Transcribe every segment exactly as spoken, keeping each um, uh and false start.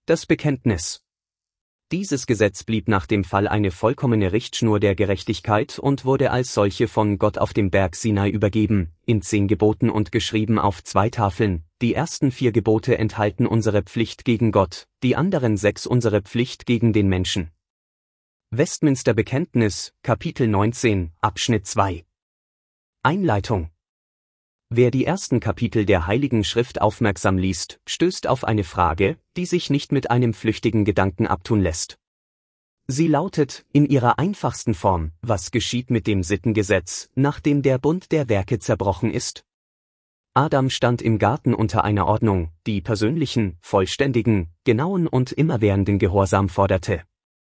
Das Bekenntnis. Dieses Gesetz blieb nach dem Fall eine vollkommene Richtschnur der Gerechtigkeit und wurde als solche von Gott auf dem Berg Sinai übergeben, in zehn Geboten und geschrieben auf zwei Tafeln. Die ersten vier Gebote enthalten unsere Pflicht gegen Gott, die anderen sechs unsere Pflicht gegen den Menschen. Westminster Bekenntnis, Kapitel neunzehn, Abschnitt zwei. Einleitung. Wer die ersten Kapitel der Heiligen Schrift aufmerksam liest, stößt auf eine Frage, die sich nicht mit einem flüchtigen Gedanken abtun lässt. Sie lautet, in ihrer einfachsten Form, was geschieht mit dem Sittengesetz, nachdem der Bund der Werke zerbrochen ist? Adam stand im Garten unter einer Ordnung, die persönlichen, vollständigen, genauen und immerwährenden Gehorsam forderte.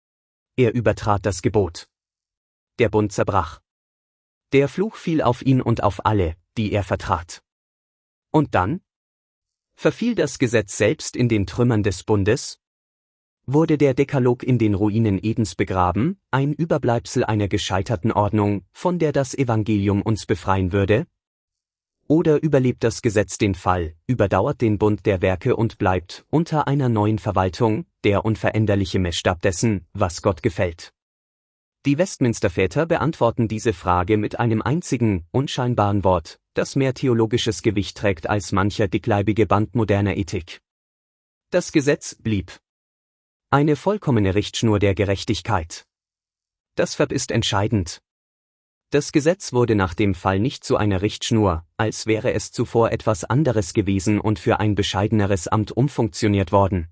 Er übertrat das Gebot. Der Bund zerbrach. Der Fluch fiel auf ihn und auf alle, die er vertrat. Und dann? Verfiel das Gesetz selbst in den Trümmern des Bundes? Wurde der Dekalog in den Ruinen Edens begraben, ein Überbleibsel einer gescheiterten Ordnung, von der das Evangelium uns befreien würde? Oder überlebt das Gesetz den Fall, überdauert den Bund der Werke und bleibt, unter einer neuen Verwaltung, der unveränderliche Messstab dessen, was Gott gefällt? Die Westminster-Väter beantworten diese Frage mit einem einzigen, unscheinbaren Wort, das mehr theologisches Gewicht trägt als mancher dickleibige Band moderner Ethik. Das Gesetz blieb. Eine vollkommene Richtschnur der Gerechtigkeit. Das Verb ist entscheidend. Das Gesetz wurde nach dem Fall nicht zu einer Richtschnur, als wäre es zuvor etwas anderes gewesen und für ein bescheideneres Amt umfunktioniert worden.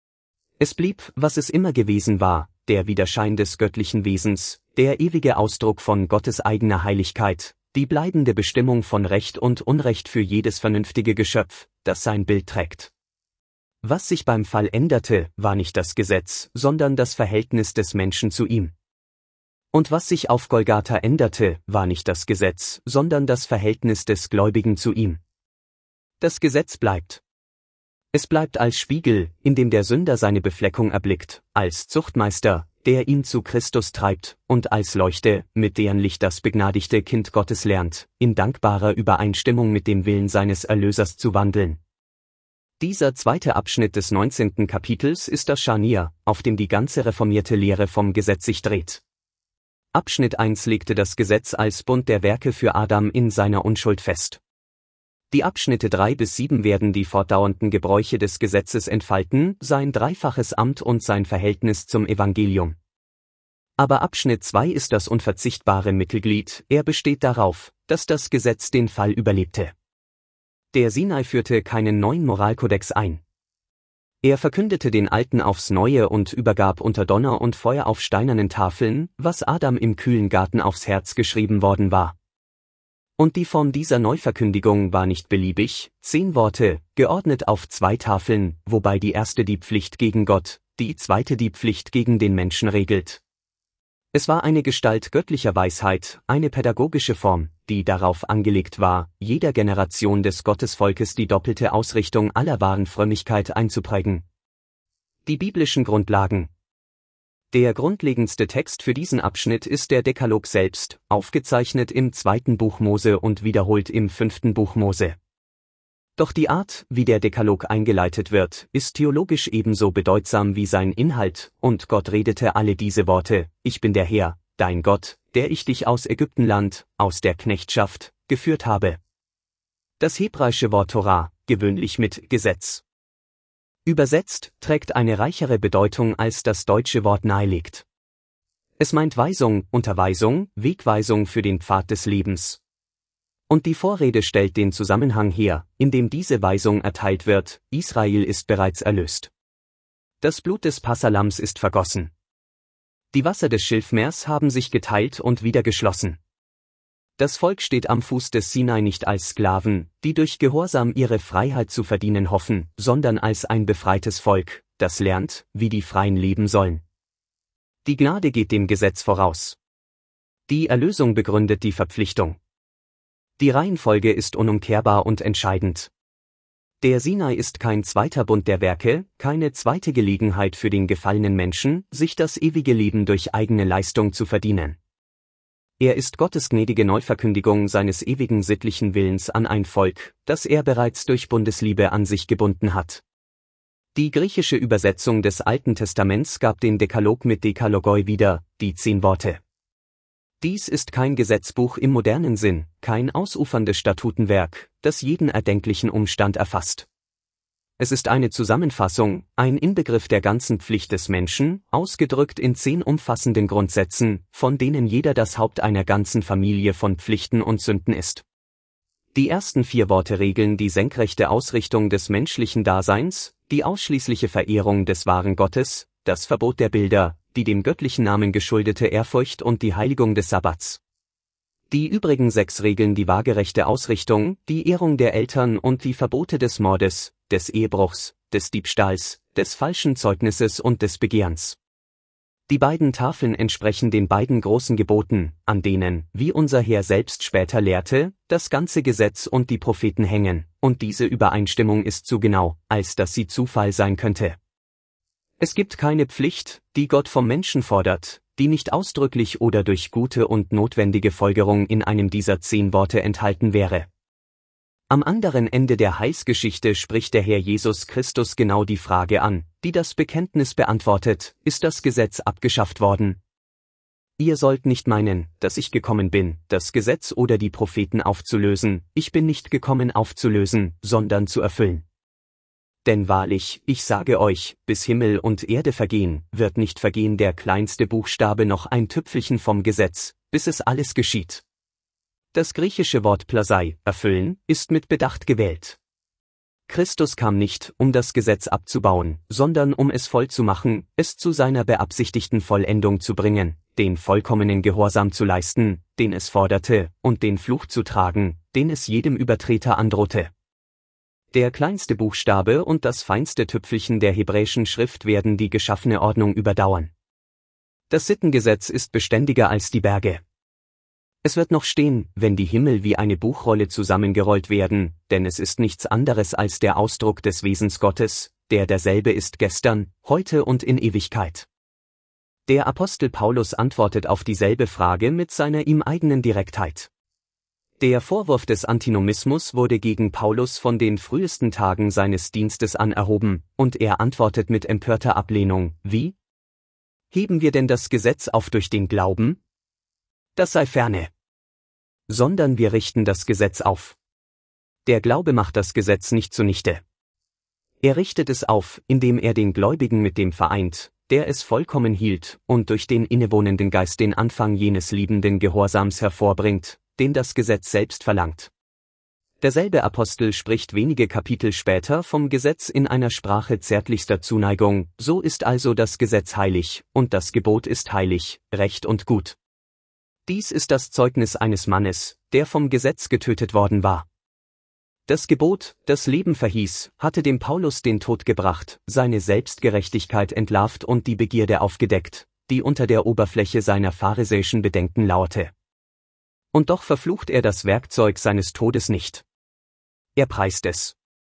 Es blieb, was es immer gewesen war, der Widerschein des göttlichen Wesens, der ewige Ausdruck von Gottes eigener Heiligkeit, die bleibende Bestimmung von Recht und Unrecht für jedes vernünftige Geschöpf, das sein Bild trägt. Was sich beim Fall änderte, war nicht das Gesetz, sondern das Verhältnis des Menschen zu ihm. Und was sich auf Golgatha änderte, war nicht das Gesetz, sondern das Verhältnis des Gläubigen zu ihm. Das Gesetz bleibt. Es bleibt als Spiegel, in dem der Sünder seine Befleckung erblickt, als Zuchtmeister, der ihn zu Christus treibt, und als Leuchte, mit deren Licht das begnadigte Kind Gottes lernt, in dankbarer Übereinstimmung mit dem Willen seines Erlösers zu wandeln. Dieser zweite Abschnitt des neunzehnten Kapitels ist das Scharnier, auf dem die ganze reformierte Lehre vom Gesetz sich dreht. Abschnitt eins legte das Gesetz als Bund der Werke für Adam in seiner Unschuld fest. Die Abschnitte drei bis sieben werden die fortdauernden Gebräuche des Gesetzes entfalten, sein dreifaches Amt und sein Verhältnis zum Evangelium. Aber Abschnitt zwei ist das unverzichtbare Mittelglied, er besteht darauf, dass das Gesetz den Fall überlebte. Der Sinai führte keinen neuen Moralkodex ein. Er verkündete den alten aufs Neue und übergab unter Donner und Feuer auf steinernen Tafeln, was Adam im kühlen Garten aufs Herz geschrieben worden war. Und die Form dieser Neuverkündigung war nicht beliebig, zehn Worte, geordnet auf zwei Tafeln, wobei die erste die Pflicht gegen Gott, die zweite die Pflicht gegen den Menschen regelt. Es war eine Gestalt göttlicher Weisheit, eine pädagogische Form, die darauf angelegt war, jeder Generation des Gottesvolkes die doppelte Ausrichtung aller wahren Frömmigkeit einzuprägen. Die biblischen Grundlagen. Der grundlegendste Text für diesen Abschnitt ist der Dekalog selbst, aufgezeichnet im zweiten Buch Mose und wiederholt im fünften Buch Mose. Doch die Art, wie der Dekalog eingeleitet wird, ist theologisch ebenso bedeutsam wie sein Inhalt, und Gott redete alle diese Worte, ich bin der Herr, dein Gott, der ich dich aus Ägyptenland, aus der Knechtschaft, geführt habe. Das hebräische Wort Torah, gewöhnlich mit Gesetz übersetzt, trägt eine reichere Bedeutung als das deutsche Wort nahelegt. Es meint Weisung, Unterweisung, Wegweisung für den Pfad des Lebens. Und die Vorrede stellt den Zusammenhang her, in dem diese Weisung erteilt wird, Israel ist bereits erlöst. Das Blut des Passalams ist vergossen. Die Wasser des Schilfmeers haben sich geteilt und wieder geschlossen. Das Volk steht am Fuß des Sinai nicht als Sklaven, die durch Gehorsam ihre Freiheit zu verdienen hoffen, sondern als ein befreites Volk, das lernt, wie die Freien leben sollen. Die Gnade geht dem Gesetz voraus. Die Erlösung begründet die Verpflichtung. Die Reihenfolge ist unumkehrbar und entscheidend. Der Sinai ist kein zweiter Bund der Werke, keine zweite Gelegenheit für den gefallenen Menschen, sich das ewige Leben durch eigene Leistung zu verdienen. Er ist Gottes gnädige Neuverkündigung seines ewigen sittlichen Willens an ein Volk, das er bereits durch Bundesliebe an sich gebunden hat. Die griechische Übersetzung des Alten Testaments gab den Dekalog mit Dekalogoi wieder, die zehn Worte. Dies ist kein Gesetzbuch im modernen Sinn, kein ausuferndes Statutenwerk, das jeden erdenklichen Umstand erfasst. Es ist eine Zusammenfassung, ein Inbegriff der ganzen Pflicht des Menschen, ausgedrückt in zehn umfassenden Grundsätzen, von denen jeder das Haupt einer ganzen Familie von Pflichten und Sünden ist. Die ersten vier Worte regeln die senkrechte Ausrichtung des menschlichen Daseins, die ausschließliche Verehrung des wahren Gottes, das Verbot der Bilder, die dem göttlichen Namen geschuldete Ehrfurcht und die Heiligung des Sabbats. Die übrigen sechs regeln die waagerechte Ausrichtung, die Ehrung der Eltern und die Verbote des Mordes, des Ehebruchs, des Diebstahls, des falschen Zeugnisses und des Begehrens. Die beiden Tafeln entsprechen den beiden großen Geboten, an denen, wie unser Herr selbst später lehrte, das ganze Gesetz und die Propheten hängen, und diese Übereinstimmung ist zu genau, als dass sie Zufall sein könnte. Es gibt keine Pflicht, die Gott vom Menschen fordert, die nicht ausdrücklich oder durch gute und notwendige Folgerung in einem dieser zehn Worte enthalten wäre. Am anderen Ende der Heilsgeschichte spricht der Herr Jesus Christus genau die Frage an, die das Bekenntnis beantwortet: Ist das Gesetz abgeschafft worden? Ihr sollt nicht meinen, dass ich gekommen bin, das Gesetz oder die Propheten aufzulösen, ich bin nicht gekommen aufzulösen, sondern zu erfüllen. Denn wahrlich, ich sage euch, bis Himmel und Erde vergehen, wird nicht vergehen der kleinste Buchstabe noch ein Tüpfelchen vom Gesetz, bis es alles geschieht. Das griechische Wort plasei, erfüllen, ist mit Bedacht gewählt. Christus kam nicht, um das Gesetz abzubauen, sondern um es voll zu machen, es zu seiner beabsichtigten Vollendung zu bringen, den vollkommenen Gehorsam zu leisten, den es forderte, und den Fluch zu tragen, den es jedem Übertreter androhte. Der kleinste Buchstabe und das feinste Tüpfelchen der hebräischen Schrift werden die geschaffene Ordnung überdauern. Das Sittengesetz ist beständiger als die Berge. Es wird noch stehen, wenn die Himmel wie eine Buchrolle zusammengerollt werden, denn es ist nichts anderes als der Ausdruck des Wesens Gottes, der derselbe ist gestern, heute und in Ewigkeit. Der Apostel Paulus antwortet auf dieselbe Frage mit seiner ihm eigenen Direktheit. Der Vorwurf des Antinomismus wurde gegen Paulus von den frühesten Tagen seines Dienstes an erhoben, und er antwortet mit empörter Ablehnung: Wie? Heben wir denn das Gesetz auf durch den Glauben? Das sei ferne. Sondern wir richten das Gesetz auf. Der Glaube macht das Gesetz nicht zunichte. Er richtet es auf, indem er den Gläubigen mit dem vereint, der es vollkommen hielt, und durch den innewohnenden Geist den Anfang jenes liebenden Gehorsams hervorbringt, den das Gesetz selbst verlangt. Derselbe Apostel spricht wenige Kapitel später vom Gesetz in einer Sprache zärtlichster Zuneigung: So ist also das Gesetz heilig, und das Gebot ist heilig, recht und gut. Dies ist das Zeugnis eines Mannes, der vom Gesetz getötet worden war. Das Gebot, das Leben verhieß, hatte dem Paulus den Tod gebracht, seine Selbstgerechtigkeit entlarvt und die Begierde aufgedeckt, die unter der Oberfläche seiner pharisäischen Bedenken lauerte. Und doch verflucht er das Werkzeug seines Todes nicht. Er preist es.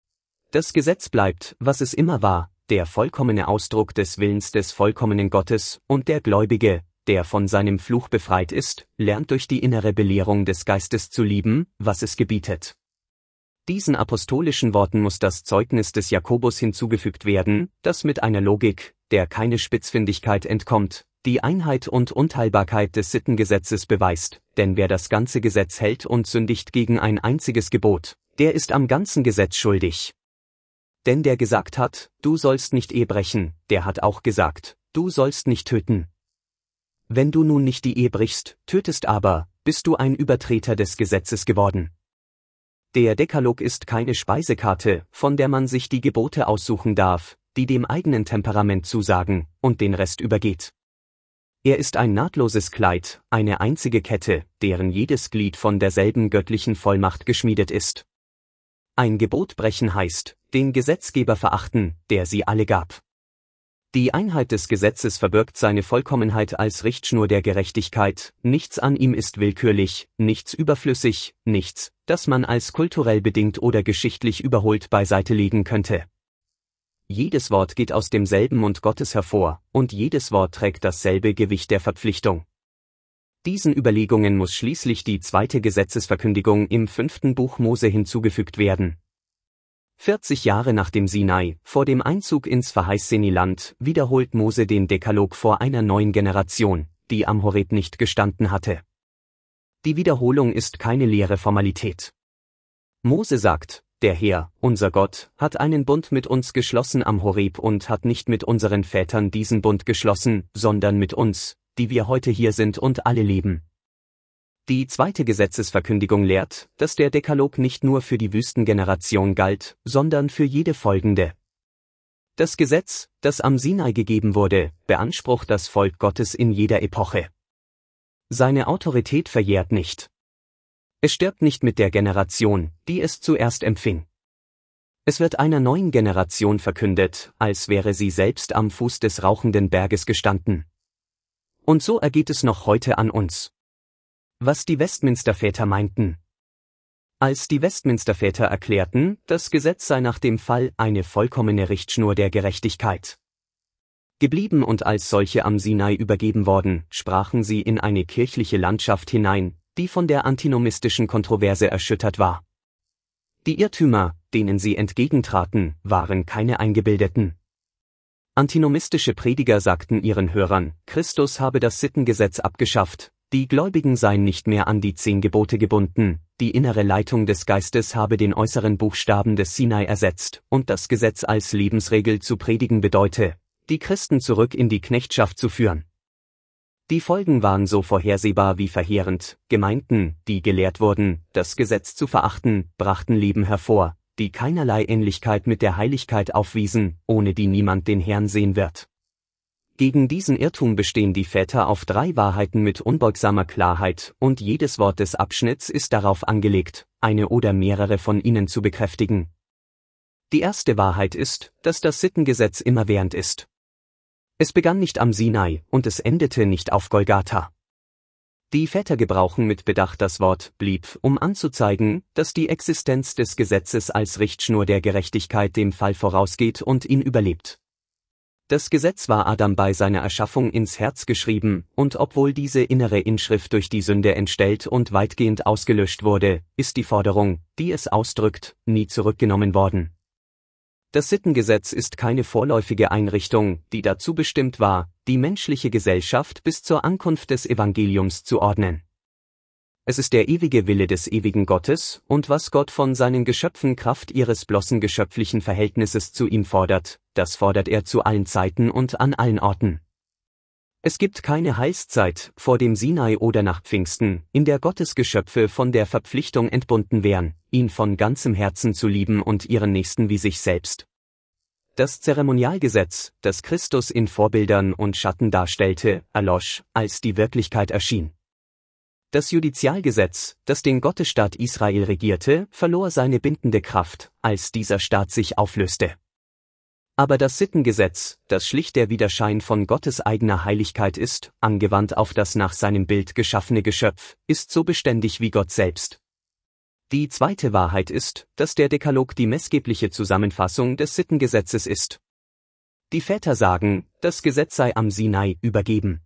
Das Gesetz bleibt, was es immer war, der vollkommene Ausdruck des Willens des vollkommenen Gottes, und der Gläubige, der von seinem Fluch befreit ist, lernt durch die innere Belehrung des Geistes zu lieben, was es gebietet. Diesen apostolischen Worten muss das Zeugnis des Jakobus hinzugefügt werden, das mit einer Logik, der keine Spitzfindigkeit entkommt, die Einheit und Unteilbarkeit des Sittengesetzes beweist, denn wer das ganze Gesetz hält und sündigt gegen ein einziges Gebot, der ist am ganzen Gesetz schuldig. Denn der gesagt hat, du sollst nicht Ehe brechen, der hat auch gesagt, du sollst nicht töten. Wenn du nun nicht die Ehe brichst, tötest aber, bist du ein Übertreter des Gesetzes geworden. Der Dekalog ist keine Speisekarte, von der man sich die Gebote aussuchen darf, die dem eigenen Temperament zusagen, und den Rest übergeht. Er ist ein nahtloses Kleid, eine einzige Kette, deren jedes Glied von derselben göttlichen Vollmacht geschmiedet ist. Ein Gebot brechen heißt, den Gesetzgeber verachten, der sie alle gab. Die Einheit des Gesetzes verbirgt seine Vollkommenheit als Richtschnur der Gerechtigkeit, nichts an ihm ist willkürlich, nichts überflüssig, nichts, das man als kulturell bedingt oder geschichtlich überholt beiseite legen könnte. Jedes Wort geht aus demselben Mund Gottes hervor, und jedes Wort trägt dasselbe Gewicht der Verpflichtung. Diesen Überlegungen muss schließlich die zweite Gesetzesverkündigung im fünften Buch Mose hinzugefügt werden. vierzig Jahre nach dem Sinai, vor dem Einzug ins verheißene Land, wiederholt Mose den Dekalog vor einer neuen Generation, die am Horeb nicht gestanden hatte. Die Wiederholung ist keine leere Formalität. Mose sagt: Der Herr, unser Gott, hat einen Bund mit uns geschlossen am Horeb und hat nicht mit unseren Vätern diesen Bund geschlossen, sondern mit uns, die wir heute hier sind und alle leben. Die zweite Gesetzesverkündigung lehrt, dass der Dekalog nicht nur für die Wüstengeneration galt, sondern für jede folgende. Das Gesetz, das am Sinai gegeben wurde, beansprucht das Volk Gottes in jeder Epoche. Seine Autorität verjährt nicht. Es stirbt nicht mit der Generation, die es zuerst empfing. Es wird einer neuen Generation verkündet, als wäre sie selbst am Fuß des rauchenden Berges gestanden. Und so ergeht es noch heute an uns. Was die Westminster-Väter meinten. Als die Westminster-Väter erklärten, das Gesetz sei nach dem Fall eine vollkommene Richtschnur der Gerechtigkeit geblieben und als solche am Sinai übergeben worden, sprachen sie in eine kirchliche Landschaft hinein, die von der antinomistischen Kontroverse erschüttert war. Die Irrtümer, denen sie entgegentraten, waren keine eingebildeten. Antinomistische Prediger sagten ihren Hörern, Christus habe das Sittengesetz abgeschafft, die Gläubigen seien nicht mehr an die zehn Gebote gebunden, die innere Leitung des Geistes habe den äußeren Buchstaben des Sinai ersetzt, und das Gesetz als Lebensregel zu predigen bedeute, die Christen zurück in die Knechtschaft zu führen. Die Folgen waren so vorhersehbar wie verheerend. Gemeinden, die gelehrt wurden, das Gesetz zu verachten, brachten Leben hervor, die keinerlei Ähnlichkeit mit der Heiligkeit aufwiesen, ohne die niemand den Herrn sehen wird. Gegen diesen Irrtum bestehen die Väter auf drei Wahrheiten mit unbeugsamer Klarheit, und jedes Wort des Abschnitts ist darauf angelegt, eine oder mehrere von ihnen zu bekräftigen. Die erste Wahrheit ist, dass das Sittengesetz immerwährend ist. Es begann nicht am Sinai, und es endete nicht auf Golgatha. Die Väter gebrauchen mit Bedacht das Wort blieb, um anzuzeigen, dass die Existenz des Gesetzes als Richtschnur der Gerechtigkeit dem Fall vorausgeht und ihn überlebt. Das Gesetz war Adam bei seiner Erschaffung ins Herz geschrieben, und obwohl diese innere Inschrift durch die Sünde entstellt und weitgehend ausgelöscht wurde, ist die Forderung, die es ausdrückt, nie zurückgenommen worden. Das Sittengesetz ist keine vorläufige Einrichtung, die dazu bestimmt war, die menschliche Gesellschaft bis zur Ankunft des Evangeliums zu ordnen. Es ist der ewige Wille des ewigen Gottes, und was Gott von seinen Geschöpfen Kraft ihres bloßen geschöpflichen Verhältnisses zu ihm fordert, das fordert er zu allen Zeiten und an allen Orten. Es gibt keine Heilszeit, vor dem Sinai oder nach Pfingsten, in der Gottes Geschöpfe von der Verpflichtung entbunden wären, ihn von ganzem Herzen zu lieben und ihren Nächsten wie sich selbst. Das Zeremonialgesetz, das Christus in Vorbildern und Schatten darstellte, erlosch, als die Wirklichkeit erschien. Das Judizialgesetz, das den Gottesstaat Israel regierte, verlor seine bindende Kraft, als dieser Staat sich auflöste. Aber das Sittengesetz, das schlicht der Widerschein von Gottes eigener Heiligkeit ist, angewandt auf das nach seinem Bild geschaffene Geschöpf, ist so beständig wie Gott selbst. Die zweite Wahrheit ist, dass der Dekalog die maßgebliche Zusammenfassung des Sittengesetzes ist. Die Väter sagen, das Gesetz sei am Sinai übergeben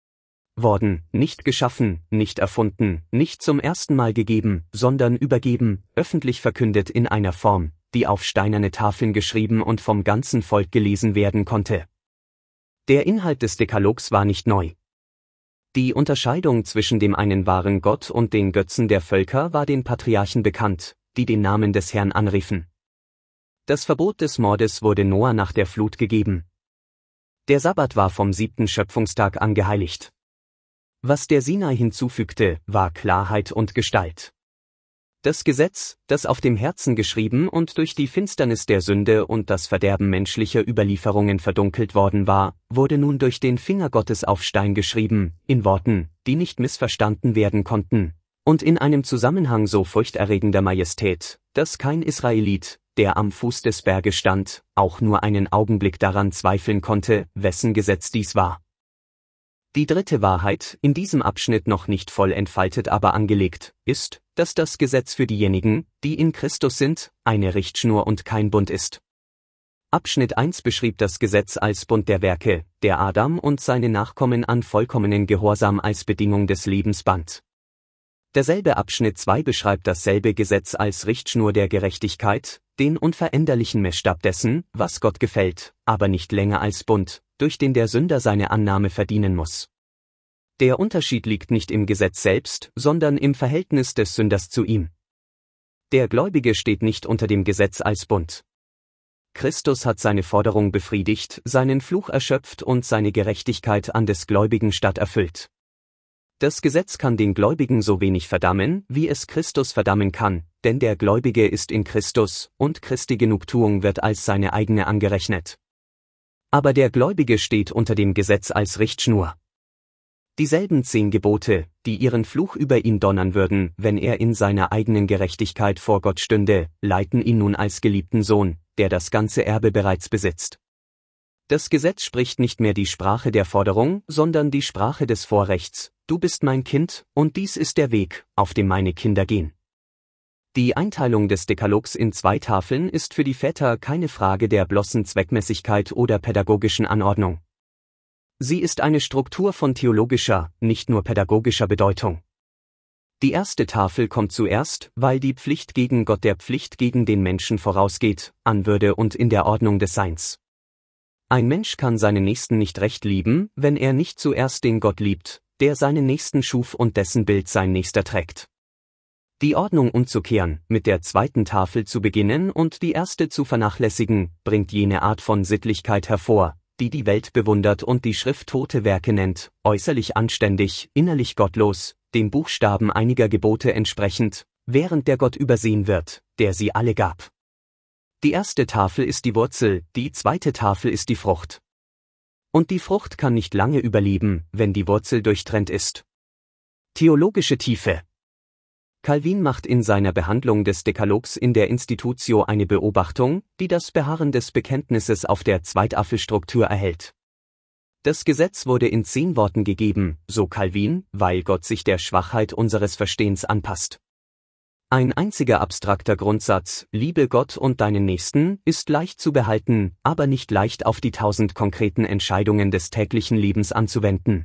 worden, nicht geschaffen, nicht erfunden, nicht zum ersten Mal gegeben, sondern übergeben, öffentlich verkündet in einer Form, die auf steinerne Tafeln geschrieben und vom ganzen Volk gelesen werden konnte. Der Inhalt des Dekalogs war nicht neu. Die Unterscheidung zwischen dem einen wahren Gott und den Götzen der Völker war den Patriarchen bekannt, die den Namen des Herrn anriefen. Das Verbot des Mordes wurde Noah nach der Flut gegeben. Der Sabbat war vom siebten Schöpfungstag an geheiligt. Was der Sinai hinzufügte, war Klarheit und Gestalt. Das Gesetz, das auf dem Herzen geschrieben und durch die Finsternis der Sünde und das Verderben menschlicher Überlieferungen verdunkelt worden war, wurde nun durch den Finger Gottes auf Stein geschrieben, in Worten, die nicht missverstanden werden konnten, und in einem Zusammenhang so furchterregender Majestät, dass kein Israelit, der am Fuß des Berges stand, auch nur einen Augenblick daran zweifeln konnte, wessen Gesetz dies war. Die dritte Wahrheit, in diesem Abschnitt noch nicht voll entfaltet aber angelegt, ist, dass das Gesetz für diejenigen, die in Christus sind, eine Richtschnur und kein Bund ist. Abschnitt eins beschrieb das Gesetz als Bund der Werke, der Adam und seine Nachkommen an vollkommenen Gehorsam als Bedingung des Lebens band. Derselbe Abschnitt zwei beschreibt dasselbe Gesetz als Richtschnur der Gerechtigkeit, den unveränderlichen Messstab dessen, was Gott gefällt, aber nicht länger als Bund, durch den der Sünder seine Annahme verdienen muss. Der Unterschied liegt nicht im Gesetz selbst, sondern im Verhältnis des Sünders zu ihm. Der Gläubige steht nicht unter dem Gesetz als Bund. Christus hat seine Forderung befriedigt, seinen Fluch erschöpft und seine Gerechtigkeit an des Gläubigen statt erfüllt. Das Gesetz kann den Gläubigen so wenig verdammen, wie es Christus verdammen kann, denn der Gläubige ist in Christus, und Christi Genugtuung wird als seine eigene angerechnet. Aber der Gläubige steht unter dem Gesetz als Richtschnur. Dieselben zehn Gebote, die ihren Fluch über ihn donnern würden, wenn er in seiner eigenen Gerechtigkeit vor Gott stünde, leiten ihn nun als geliebten Sohn, der das ganze Erbe bereits besitzt. Das Gesetz spricht nicht mehr die Sprache der Forderung, sondern die Sprache des Vorrechts: Du bist mein Kind, und dies ist der Weg, auf dem meine Kinder gehen. Die Einteilung des Dekalogs in zwei Tafeln ist für die Väter keine Frage der bloßen Zweckmäßigkeit oder pädagogischen Anordnung. Sie ist eine Struktur von theologischer, nicht nur pädagogischer Bedeutung. Die erste Tafel kommt zuerst, weil die Pflicht gegen Gott der Pflicht gegen den Menschen vorausgeht, an Würde und in der Ordnung des Seins. Ein Mensch kann seinen Nächsten nicht recht lieben, wenn er nicht zuerst den Gott liebt, der seinen Nächsten schuf und dessen Bild sein Nächster trägt. Die Ordnung umzukehren, mit der zweiten Tafel zu beginnen und die erste zu vernachlässigen, bringt jene Art von Sittlichkeit hervor, die die Welt bewundert und die Schrift tote Werke nennt, äußerlich anständig, innerlich gottlos, dem Buchstaben einiger Gebote entsprechend, während der Gott übersehen wird, der sie alle gab. Die erste Tafel ist die Wurzel, die zweite Tafel ist die Frucht. Und die Frucht kann nicht lange überleben, wenn die Wurzel durchtrennt ist. Theologische Tiefe. Calvin macht in seiner Behandlung des Dekalogs in der Institutio eine Beobachtung, die das Beharren des Bekenntnisses auf der Zweitafelstruktur erhält. Das Gesetz wurde in zehn Worten gegeben, so Calvin, weil Gott sich der Schwachheit unseres Verstehens anpasst. Ein einziger abstrakter Grundsatz, liebe Gott und deinen Nächsten, ist leicht zu behalten, aber nicht leicht auf die tausend konkreten Entscheidungen des täglichen Lebens anzuwenden.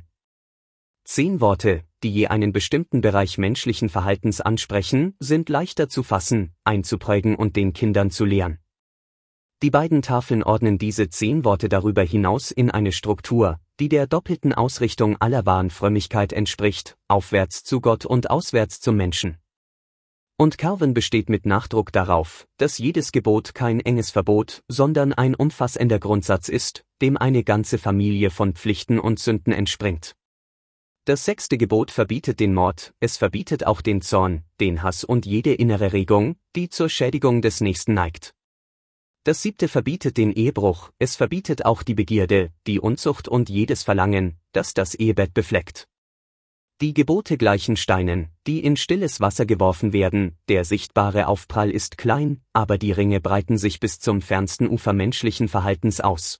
Zehn Worte, die je einen bestimmten Bereich menschlichen Verhaltens ansprechen, sind leichter zu fassen, einzuprägen und den Kindern zu lehren. Die beiden Tafeln ordnen diese zehn Worte darüber hinaus in eine Struktur, die der doppelten Ausrichtung aller wahren Frömmigkeit entspricht, aufwärts zu Gott und auswärts zum Menschen. Und Calvin besteht mit Nachdruck darauf, dass jedes Gebot kein enges Verbot, sondern ein umfassender Grundsatz ist, dem eine ganze Familie von Pflichten und Sünden entspringt. Das sechste Gebot verbietet den Mord, es verbietet auch den Zorn, den Hass und jede innere Regung, die zur Schädigung des Nächsten neigt. Das siebte verbietet den Ehebruch, es verbietet auch die Begierde, die Unzucht und jedes Verlangen, das das Ehebett befleckt. Die Gebote gleichen Steinen, die in stilles Wasser geworfen werden, der sichtbare Aufprall ist klein, aber die Ringe breiten sich bis zum fernsten Ufer menschlichen Verhaltens aus.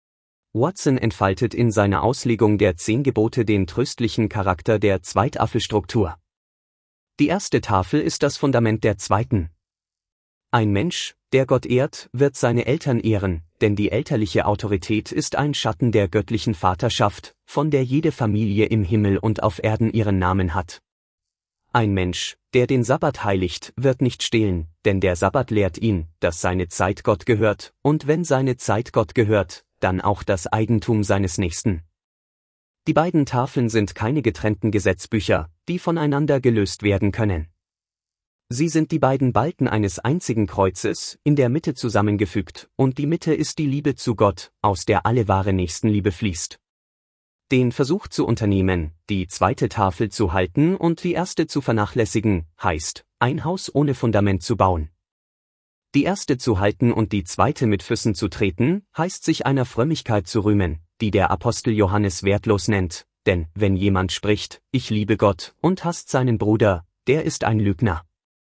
Watson entfaltet in seiner Auslegung der zehn Gebote den tröstlichen Charakter der Zweitafelstruktur. Die erste Tafel ist das Fundament der zweiten. Ein Mensch, der Gott ehrt, wird seine Eltern ehren, denn die elterliche Autorität ist ein Schatten der göttlichen Vaterschaft, von der jede Familie im Himmel und auf Erden ihren Namen hat. Ein Mensch, der den Sabbat heiligt, wird nicht stehlen, denn der Sabbat lehrt ihn, dass seine Zeit Gott gehört, und wenn seine Zeit Gott gehört, dann auch das Eigentum seines Nächsten. Die beiden Tafeln sind keine getrennten Gesetzbücher, die voneinander gelöst werden können. Sie sind die beiden Balken eines einzigen Kreuzes, in der Mitte zusammengefügt, und die Mitte ist die Liebe zu Gott, aus der alle wahre Nächstenliebe fließt. Den Versuch zu unternehmen, die zweite Tafel zu halten und die erste zu vernachlässigen, heißt, ein Haus ohne Fundament zu bauen. Die erste zu halten und die zweite mit Füßen zu treten, heißt sich einer Frömmigkeit zu rühmen, die der Apostel Johannes wertlos nennt, denn wenn jemand spricht, ich liebe Gott, und hasst seinen Bruder, der ist ein Lügner.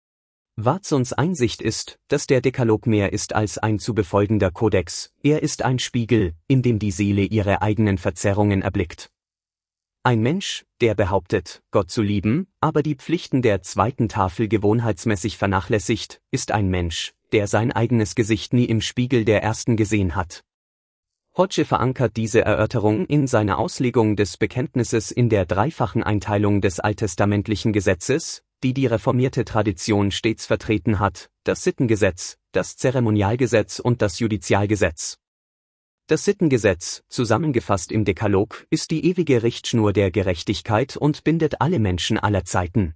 Watsons Einsicht ist, dass der Dekalog mehr ist als ein zu befolgender Kodex, er ist ein Spiegel, in dem die Seele ihre eigenen Verzerrungen erblickt. Ein Mensch, der behauptet, Gott zu lieben, aber die Pflichten der zweiten Tafel gewohnheitsmäßig vernachlässigt, ist ein Mensch, der sein eigenes Gesicht nie im Spiegel der ersten gesehen hat. Hodge verankert diese Erörterung in seiner Auslegung des Bekenntnisses in der dreifachen Einteilung des alttestamentlichen Gesetzes, die die reformierte Tradition stets vertreten hat: das Sittengesetz, das Zeremonialgesetz und das Judizialgesetz. Das Sittengesetz, zusammengefasst im Dekalog, ist die ewige Richtschnur der Gerechtigkeit und bindet alle Menschen aller Zeiten.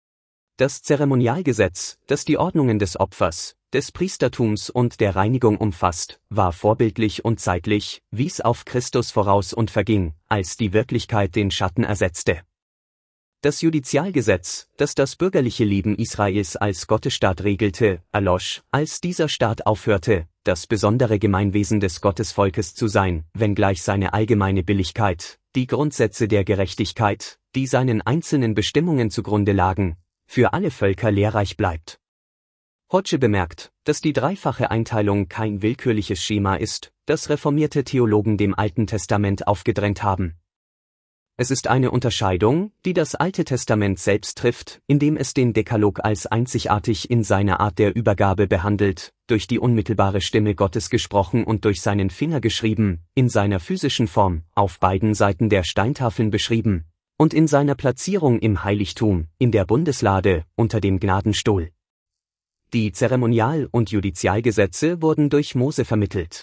Das Zeremonialgesetz, das die Ordnungen des Opfers, des Priestertums und der Reinigung umfasst, war vorbildlich und zeitlich, wies auf Christus voraus und verging, als die Wirklichkeit den Schatten ersetzte. Das Judizialgesetz, das das bürgerliche Leben Israels als Gottesstaat regelte, erlosch, als dieser Staat aufhörte, das besondere Gemeinwesen des Gottesvolkes zu sein, wenngleich seine allgemeine Billigkeit, die Grundsätze der Gerechtigkeit, die seinen einzelnen Bestimmungen zugrunde lagen, für alle Völker lehrreich bleibt. Hodge bemerkt, dass die dreifache Einteilung kein willkürliches Schema ist, das reformierte Theologen dem Alten Testament aufgedrängt haben. Es ist eine Unterscheidung, die das Alte Testament selbst trifft, indem es den Dekalog als einzigartig in seiner Art der Übergabe behandelt, durch die unmittelbare Stimme Gottes gesprochen und durch seinen Finger geschrieben, in seiner physischen Form, auf beiden Seiten der Steintafeln beschrieben, und in seiner Platzierung im Heiligtum, in der Bundeslade, unter dem Gnadenstuhl. Die Zeremonial- und Judizialgesetze wurden durch Mose vermittelt.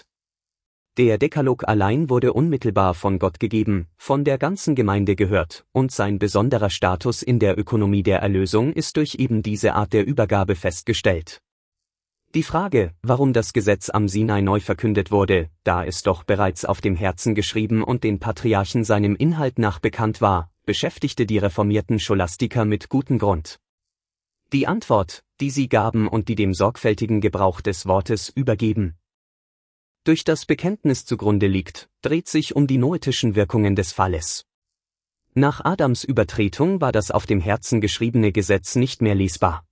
Der Dekalog allein wurde unmittelbar von Gott gegeben, von der ganzen Gemeinde gehört, und sein besonderer Status in der Ökonomie der Erlösung ist durch eben diese Art der Übergabe festgestellt. Die Frage, warum das Gesetz am Sinai neu verkündet wurde, da es doch bereits auf dem Herzen geschrieben und den Patriarchen seinem Inhalt nach bekannt war, beschäftigte die reformierten Scholastiker mit gutem Grund. Die Antwort, die sie gaben und die dem sorgfältigen Gebrauch des Wortes übergeben, durch das Bekenntnis zugrunde liegt, dreht sich um die noetischen Wirkungen des Falles. Nach Adams Übertretung war das auf dem Herzen geschriebene Gesetz nicht mehr lesbar.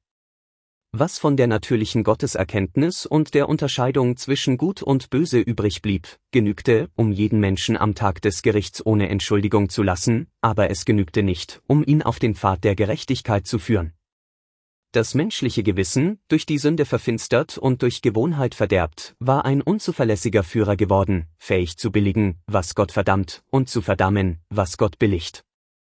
Was von der natürlichen Gotteserkenntnis und der Unterscheidung zwischen Gut und Böse übrig blieb, genügte, um jeden Menschen am Tag des Gerichts ohne Entschuldigung zu lassen, aber es genügte nicht, um ihn auf den Pfad der Gerechtigkeit zu führen. Das menschliche Gewissen, durch die Sünde verfinstert und durch Gewohnheit verderbt, war ein unzuverlässiger Führer geworden, fähig zu billigen, was Gott verdammt, und zu verdammen, was Gott billigt.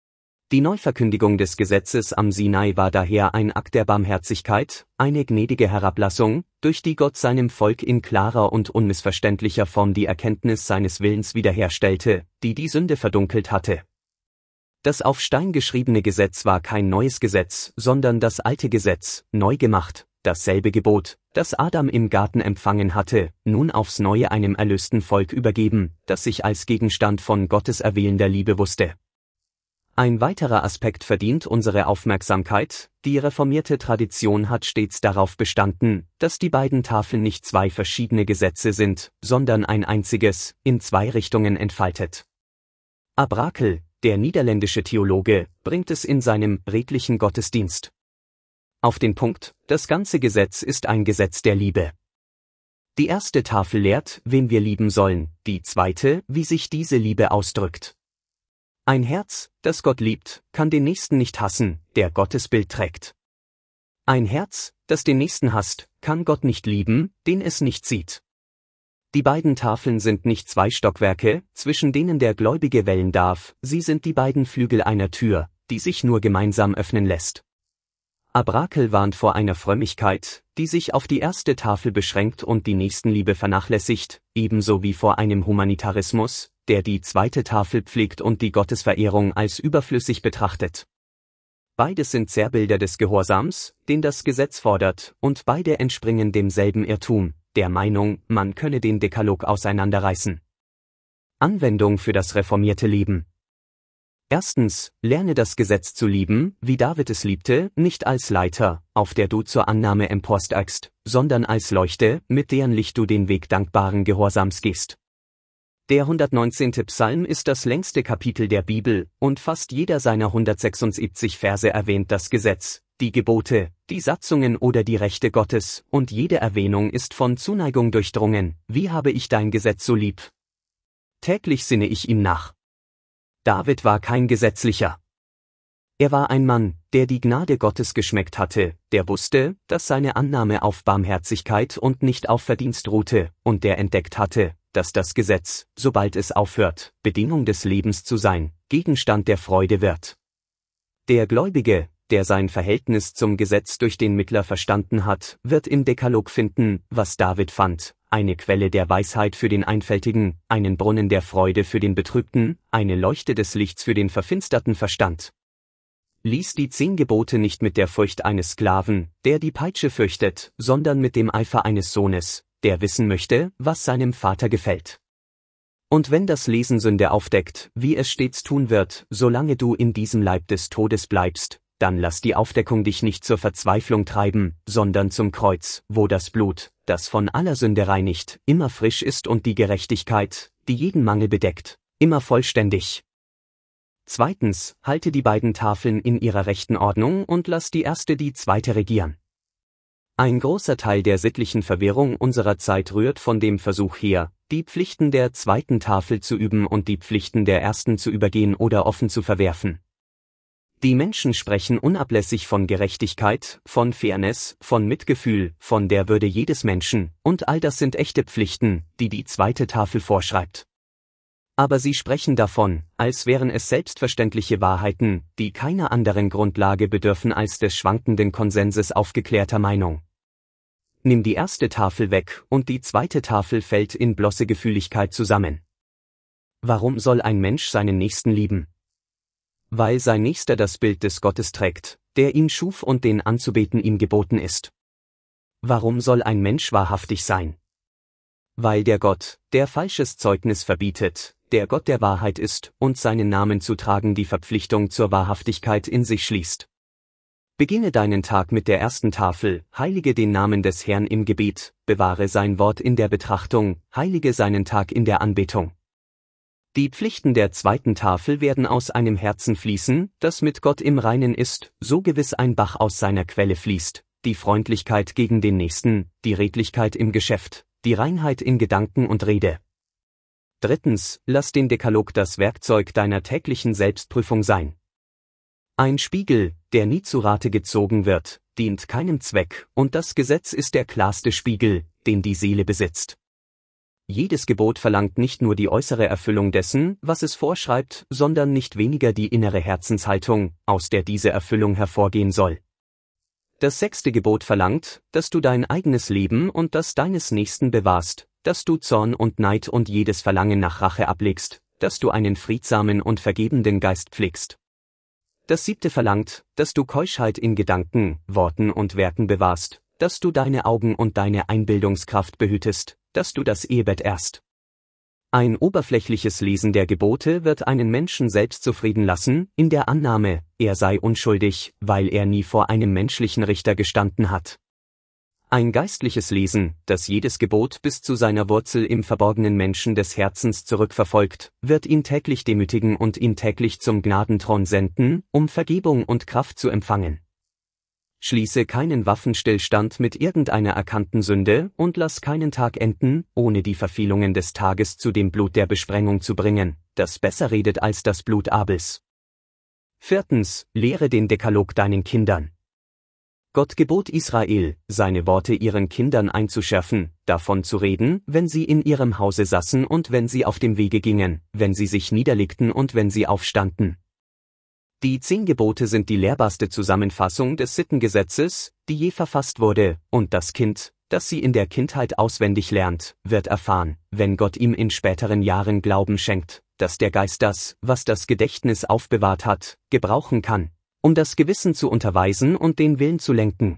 Die Neuverkündigung des Gesetzes am Sinai war daher ein Akt der Barmherzigkeit, eine gnädige Herablassung, durch die Gott seinem Volk in klarer und unmissverständlicher Form die Erkenntnis seines Willens wiederherstellte, die die Sünde verdunkelt hatte. Das auf Stein geschriebene Gesetz war kein neues Gesetz, sondern das alte Gesetz, neu gemacht, dasselbe Gebot, das Adam im Garten empfangen hatte, nun aufs Neue einem erlösten Volk übergeben, das sich als Gegenstand von Gottes erwählender Liebe wusste. Ein weiterer Aspekt verdient unsere Aufmerksamkeit: Die reformierte Tradition hat stets darauf bestanden, dass die beiden Tafeln nicht zwei verschiedene Gesetze sind, sondern ein einziges, in zwei Richtungen entfaltet. Abrakel, der niederländische Theologe, bringt es in seinem redlichen Gottesdienst auf den Punkt: Das ganze Gesetz ist ein Gesetz der Liebe. Die erste Tafel lehrt, wen wir lieben sollen, die zweite, wie sich diese Liebe ausdrückt. Ein Herz, das Gott liebt, kann den Nächsten nicht hassen, der Gottes Bild trägt. Ein Herz, das den Nächsten hasst, kann Gott nicht lieben, den es nicht sieht. Die beiden Tafeln sind nicht zwei Stockwerke, zwischen denen der Gläubige wählen darf, sie sind die beiden Flügel einer Tür, die sich nur gemeinsam öffnen lässt. Abrakel warnt vor einer Frömmigkeit, die sich auf die erste Tafel beschränkt und die Nächstenliebe vernachlässigt, ebenso wie vor einem Humanitarismus, der die zweite Tafel pflegt und die Gottesverehrung als überflüssig betrachtet. Beides sind Zerrbilder des Gehorsams, den das Gesetz fordert, und beide entspringen demselben Irrtum, der Meinung, man könne den Dekalog auseinanderreißen. Anwendung für das reformierte Leben. Erstens, lerne das Gesetz zu lieben, wie David es liebte, nicht als Leiter, auf der du zur Annahme emporsteigst, sondern als Leuchte, mit deren Licht du den Weg dankbaren Gehorsams gehst. Der hundertneunzehnte Psalm ist das längste Kapitel der Bibel, und fast jeder seiner hundertsechsundsiebzig Verse erwähnt das Gesetz, die Gebote, die Satzungen oder die Rechte Gottes, und jede Erwähnung ist von Zuneigung durchdrungen: Wie habe ich dein Gesetz so lieb? Täglich sinne ich ihm nach. David war kein Gesetzlicher. Er war ein Mann, der die Gnade Gottes geschmeckt hatte, der wusste, dass seine Annahme auf Barmherzigkeit und nicht auf Verdienst ruhte, und der entdeckt hatte, dass das Gesetz, sobald es aufhört, Bedingung des Lebens zu sein, Gegenstand der Freude wird. Der Gläubige, der sein Verhältnis zum Gesetz durch den Mittler verstanden hat, wird im Dekalog finden, was David fand: eine Quelle der Weisheit für den Einfältigen, einen Brunnen der Freude für den Betrübten, eine Leuchte des Lichts für den verfinsterten Verstand. Lies die zehn Gebote nicht mit der Furcht eines Sklaven, der die Peitsche fürchtet, sondern mit dem Eifer eines Sohnes, der wissen möchte, was seinem Vater gefällt. Und wenn das Lesen Sünde aufdeckt, wie es stets tun wird, solange du in diesem Leib des Todes bleibst, dann lass die Aufdeckung dich nicht zur Verzweiflung treiben, sondern zum Kreuz, wo das Blut, das von aller Sünde reinigt, immer frisch ist und die Gerechtigkeit, die jeden Mangel bedeckt, immer vollständig. Zweitens, halte die beiden Tafeln in ihrer rechten Ordnung und lass die erste die zweite regieren. Ein großer Teil der sittlichen Verwirrung unserer Zeit rührt von dem Versuch her, die Pflichten der zweiten Tafel zu üben und die Pflichten der ersten zu übergehen oder offen zu verwerfen. Die Menschen sprechen unablässig von Gerechtigkeit, von Fairness, von Mitgefühl, von der Würde jedes Menschen, und all das sind echte Pflichten, die die zweite Tafel vorschreibt. Aber sie sprechen davon, als wären es selbstverständliche Wahrheiten, die keiner anderen Grundlage bedürfen als des schwankenden Konsenses aufgeklärter Meinung. Nimm die erste Tafel weg, und die zweite Tafel fällt in bloße Gefühligkeit zusammen. Warum soll ein Mensch seinen Nächsten lieben? Weil sein Nächster das Bild des Gottes trägt, der ihn schuf und den anzubeten ihm geboten ist. Warum soll ein Mensch wahrhaftig sein? Weil der Gott, der falsches Zeugnis verbietet, der Gott der Wahrheit ist und seinen Namen zu tragen die Verpflichtung zur Wahrhaftigkeit in sich schließt. Beginne deinen Tag mit der ersten Tafel, heilige den Namen des Herrn im Gebet, bewahre sein Wort in der Betrachtung, heilige seinen Tag in der Anbetung. Die Pflichten der zweiten Tafel werden aus einem Herzen fließen, das mit Gott im Reinen ist, so gewiss ein Bach aus seiner Quelle fließt, die Freundlichkeit gegen den Nächsten, die Redlichkeit im Geschäft, die Reinheit in Gedanken und Rede. Drittens, lass den Dekalog das Werkzeug deiner täglichen Selbstprüfung sein. Ein Spiegel, der nie zu Rate gezogen wird, dient keinem Zweck, und das Gesetz ist der klarste Spiegel, den die Seele besitzt. Jedes Gebot verlangt nicht nur die äußere Erfüllung dessen, was es vorschreibt, sondern nicht weniger die innere Herzenshaltung, aus der diese Erfüllung hervorgehen soll. Das sechste Gebot verlangt, dass du dein eigenes Leben und das deines Nächsten bewahrst, dass du Zorn und Neid und jedes Verlangen nach Rache ablegst, dass du einen friedsamen und vergebenden Geist pflegst. Das siebte verlangt, dass du Keuschheit in Gedanken, Worten und Werken bewahrst, dass du deine Augen und deine Einbildungskraft behütest, dass du das Ehebett ehrst. Ein oberflächliches Lesen der Gebote wird einen Menschen selbstzufrieden lassen, in der Annahme, er sei unschuldig, weil er nie vor einem menschlichen Richter gestanden hat. Ein geistliches Lesen, das jedes Gebot bis zu seiner Wurzel im verborgenen Menschen des Herzens zurückverfolgt, wird ihn täglich demütigen und ihn täglich zum Gnadenthron senden, um Vergebung und Kraft zu empfangen. Schließe keinen Waffenstillstand mit irgendeiner erkannten Sünde und lass keinen Tag enden, ohne die Verfehlungen des Tages zu dem Blut der Besprengung zu bringen, das besser redet als das Blut Abels. Viertens, lehre den Dekalog deinen Kindern. Gott gebot Israel, seine Worte ihren Kindern einzuschärfen, davon zu reden, wenn sie in ihrem Hause saßen und wenn sie auf dem Wege gingen, wenn sie sich niederlegten und wenn sie aufstanden. Die zehn Gebote sind die lehrbarste Zusammenfassung des Sittengesetzes, die je verfasst wurde, und das Kind, das sie in der Kindheit auswendig lernt, wird erfahren, wenn Gott ihm in späteren Jahren Glauben schenkt, dass der Geist das, was das Gedächtnis aufbewahrt hat, gebrauchen kann, um das Gewissen zu unterweisen und den Willen zu lenken.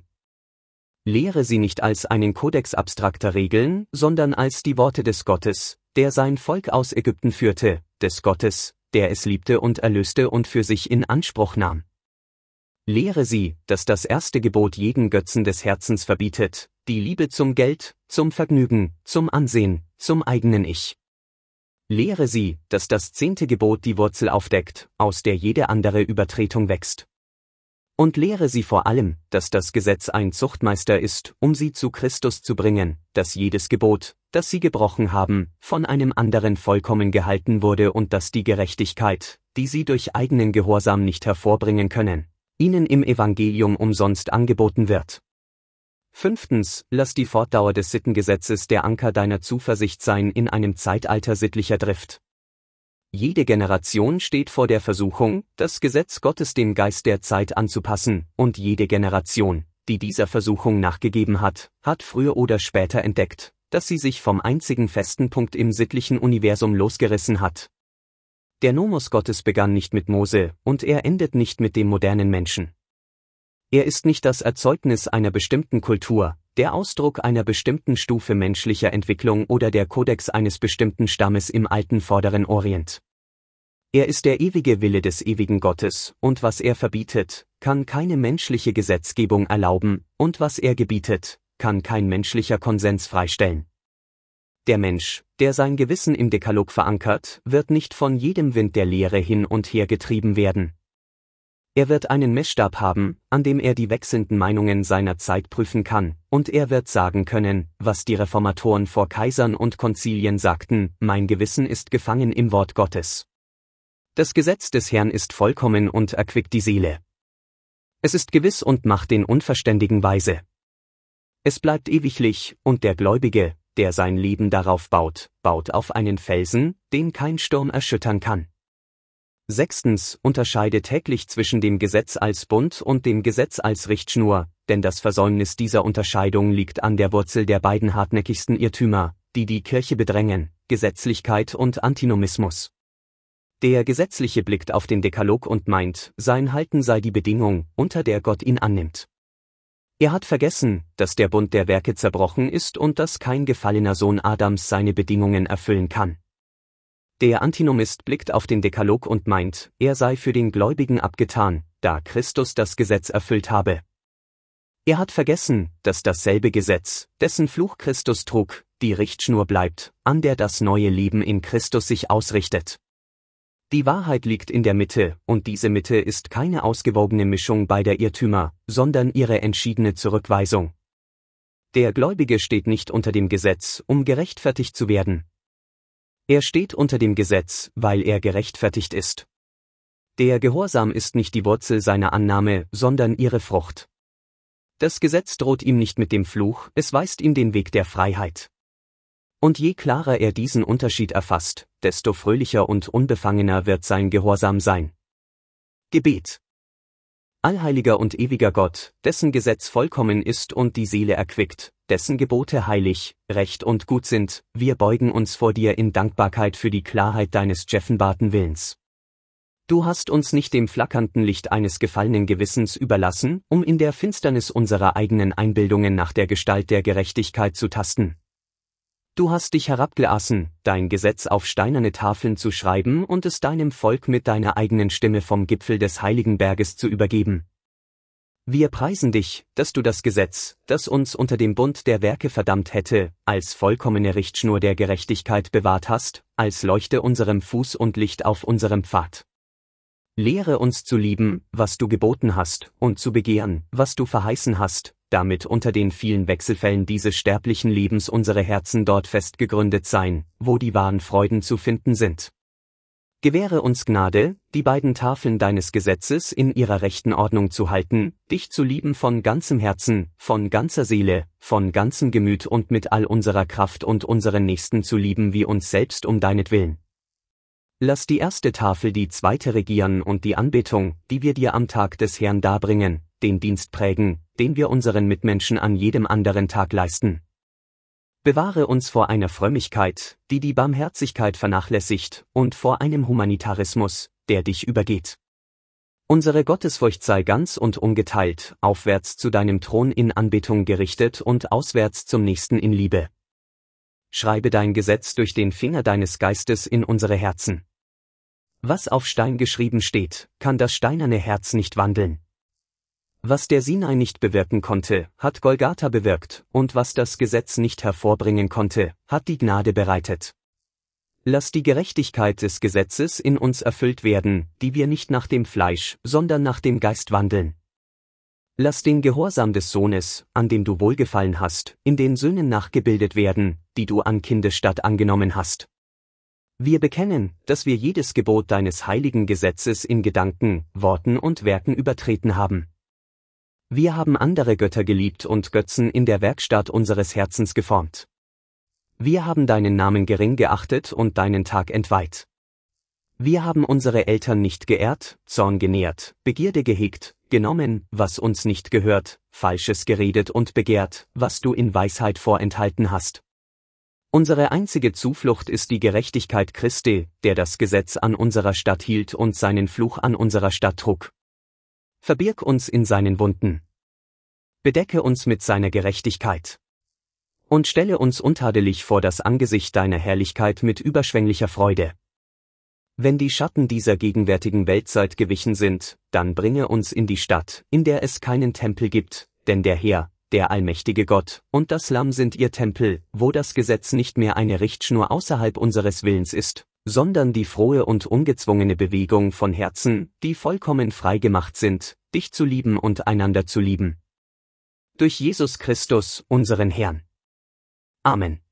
Lehre sie nicht als einen Kodex abstrakter Regeln, sondern als die Worte des Gottes, der sein Volk aus Ägypten führte, des Gottes, der es liebte und erlöste und für sich in Anspruch nahm. Lehre sie, dass das erste Gebot jeden Götzen des Herzens verbietet, die Liebe zum Geld, zum Vergnügen, zum Ansehen, zum eigenen Ich. Lehre sie, dass das zehnte Gebot die Wurzel aufdeckt, aus der jede andere Übertretung wächst. Und lehre sie vor allem, dass das Gesetz ein Zuchtmeister ist, um sie zu Christus zu bringen, dass jedes Gebot, das sie gebrochen haben, von einem anderen vollkommen gehalten wurde und dass die Gerechtigkeit, die sie durch eigenen Gehorsam nicht hervorbringen können, ihnen im Evangelium umsonst angeboten wird. Fünftens, lass die Fortdauer des Sittengesetzes der Anker deiner Zuversicht sein in einem Zeitalter sittlicher Drift. Jede Generation steht vor der Versuchung, das Gesetz Gottes dem Geist der Zeit anzupassen, und jede Generation, die dieser Versuchung nachgegeben hat, hat früher oder später entdeckt, dass sie sich vom einzigen festen Punkt im sittlichen Universum losgerissen hat. Der Nomos Gottes begann nicht mit Mose, und er endet nicht mit dem modernen Menschen. Er ist nicht das Erzeugnis einer bestimmten Kultur, der Ausdruck einer bestimmten Stufe menschlicher Entwicklung oder der Kodex eines bestimmten Stammes im alten Vorderen Orient. Er ist der ewige Wille des ewigen Gottes, und was er verbietet, kann keine menschliche Gesetzgebung erlauben, und was er gebietet, kann kein menschlicher Konsens freistellen. Der Mensch, der sein Gewissen im Dekalog verankert, wird nicht von jedem Wind der Lehre hin und her getrieben werden. Er wird einen Messstab haben, an dem er die wechselnden Meinungen seiner Zeit prüfen kann, und er wird sagen können, was die Reformatoren vor Kaisern und Konzilien sagten: Mein Gewissen ist gefangen im Wort Gottes. Das Gesetz des Herrn ist vollkommen und erquickt die Seele. Es ist gewiss und macht den Unverständigen weise. Es bleibt ewiglich, und der Gläubige, der sein Leben darauf baut, baut auf einen Felsen, den kein Sturm erschüttern kann. Sechstens, unterscheide täglich zwischen dem Gesetz als Bund und dem Gesetz als Richtschnur, denn das Versäumnis dieser Unterscheidung liegt an der Wurzel der beiden hartnäckigsten Irrtümer, die die Kirche bedrängen: Gesetzlichkeit und Antinomismus. Der Gesetzliche blickt auf den Dekalog und meint, sein Halten sei die Bedingung, unter der Gott ihn annimmt. Er hat vergessen, dass der Bund der Werke zerbrochen ist und dass kein gefallener Sohn Adams seine Bedingungen erfüllen kann. Der Antinomist blickt auf den Dekalog und meint, er sei für den Gläubigen abgetan, da Christus das Gesetz erfüllt habe. Er hat vergessen, dass dasselbe Gesetz, dessen Fluch Christus trug, die Richtschnur bleibt, an der das neue Leben in Christus sich ausrichtet. Die Wahrheit liegt in der Mitte, und diese Mitte ist keine ausgewogene Mischung beider Irrtümer, sondern ihre entschiedene Zurückweisung. Der Gläubige steht nicht unter dem Gesetz, um gerechtfertigt zu werden. Er steht unter dem Gesetz, weil er gerechtfertigt ist. Der Gehorsam ist nicht die Wurzel seiner Annahme, sondern ihre Frucht. Das Gesetz droht ihm nicht mit dem Fluch, es weist ihm den Weg der Freiheit. Und je klarer er diesen Unterschied erfasst, desto fröhlicher und unbefangener wird sein Gehorsam sein. Gebet. Allheiliger und ewiger Gott, dessen Gesetz vollkommen ist und die Seele erquickt, dessen Gebote heilig, recht und gut sind, wir beugen uns vor dir in Dankbarkeit für die Klarheit deines offenbarten Willens. Du hast uns nicht dem flackernden Licht eines gefallenen Gewissens überlassen, um in der Finsternis unserer eigenen Einbildungen nach der Gestalt der Gerechtigkeit zu tasten. Du hast dich herabgelassen, dein Gesetz auf steinerne Tafeln zu schreiben und es deinem Volk mit deiner eigenen Stimme vom Gipfel des heiligen Berges zu übergeben. Wir preisen dich, dass du das Gesetz, das uns unter dem Bund der Werke verdammt hätte, als vollkommene Richtschnur der Gerechtigkeit bewahrt hast, als Leuchte unserem Fuß und Licht auf unserem Pfad. Lehre uns zu lieben, was du geboten hast, und zu begehren, was du verheißen hast, damit unter den vielen Wechselfällen dieses sterblichen Lebens unsere Herzen dort fest gegründet seien, wo die wahren Freuden zu finden sind. Gewähre uns Gnade, die beiden Tafeln deines Gesetzes in ihrer rechten Ordnung zu halten, dich zu lieben von ganzem Herzen, von ganzer Seele, von ganzem Gemüt und mit all unserer Kraft und unseren Nächsten zu lieben wie uns selbst um deinetwillen. Lass die erste Tafel die zweite regieren und die Anbetung, die wir dir am Tag des Herrn darbringen, den Dienst prägen, den wir unseren Mitmenschen an jedem anderen Tag leisten. Bewahre uns vor einer Frömmigkeit, die die Barmherzigkeit vernachlässigt, und vor einem Humanitarismus, der dich übergeht. Unsere Gottesfurcht sei ganz und ungeteilt, aufwärts zu deinem Thron in Anbetung gerichtet und auswärts zum Nächsten in Liebe. Schreibe dein Gesetz durch den Finger deines Geistes in unsere Herzen. Was auf Stein geschrieben steht, kann das steinerne Herz nicht wandeln. Was der Sinai nicht bewirken konnte, hat Golgatha bewirkt, und was das Gesetz nicht hervorbringen konnte, hat die Gnade bereitet. Lass die Gerechtigkeit des Gesetzes in uns erfüllt werden, die wir nicht nach dem Fleisch, sondern nach dem Geist wandeln. Lass den Gehorsam des Sohnes, an dem du wohlgefallen hast, in den Söhnen nachgebildet werden, die du an Kindesstatt angenommen hast. Wir bekennen, dass wir jedes Gebot deines heiligen Gesetzes in Gedanken, Worten und Werken übertreten haben. Wir haben andere Götter geliebt und Götzen in der Werkstatt unseres Herzens geformt. Wir haben deinen Namen gering geachtet und deinen Tag entweiht. Wir haben unsere Eltern nicht geehrt, Zorn genährt, Begierde gehegt, genommen, was uns nicht gehört, Falsches geredet und begehrt, was du in Weisheit vorenthalten hast. Unsere einzige Zuflucht ist die Gerechtigkeit Christi, der das Gesetz an unserer Statt hielt und seinen Fluch an unserer Statt trug. Verbirg uns in seinen Wunden. Bedecke uns mit seiner Gerechtigkeit. Und stelle uns untadelig vor das Angesicht deiner Herrlichkeit mit überschwänglicher Freude. Wenn die Schatten dieser gegenwärtigen Weltzeit gewichen sind, dann bringe uns in die Stadt, in der es keinen Tempel gibt, denn der Herr, der allmächtige Gott, und das Lamm sind ihr Tempel, wo das Gesetz nicht mehr eine Richtschnur außerhalb unseres Willens ist, sondern die frohe und ungezwungene Bewegung von Herzen, die vollkommen frei gemacht sind, dich zu lieben und einander zu lieben. Durch Jesus Christus, unseren Herrn. Amen.